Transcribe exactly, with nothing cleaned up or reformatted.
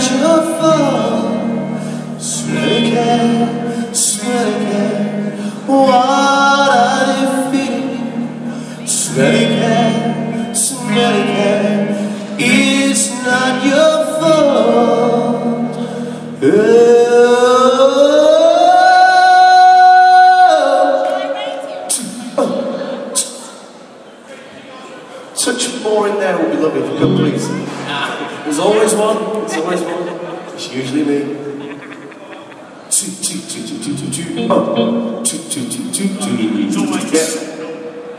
your fault. Swear again, swear again, what are you feeling? Swear again, swear again, it's not your fault. Oh. Such more in there would be lovely if you could, please. There's always one. There's always one. It's usually me. Two, two, two, two, two, two, two. Oh, two, two, two, two, two. Yeah.